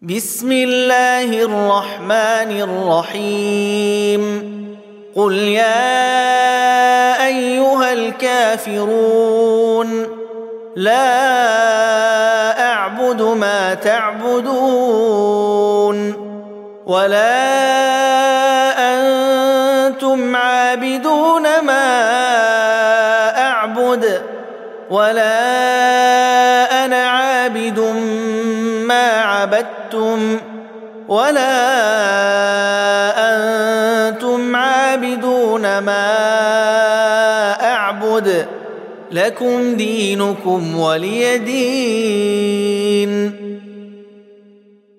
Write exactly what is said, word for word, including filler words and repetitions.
بسم الله الرحمن الرحيم قل يا أيها الكافرون لا أعبد ما تعبدون ولا أنتم عابدون ما أعبد ولا أنا عابد ما عبدتم ولا أنتم عابدون ما أعبد لكم دينكم ولي دين.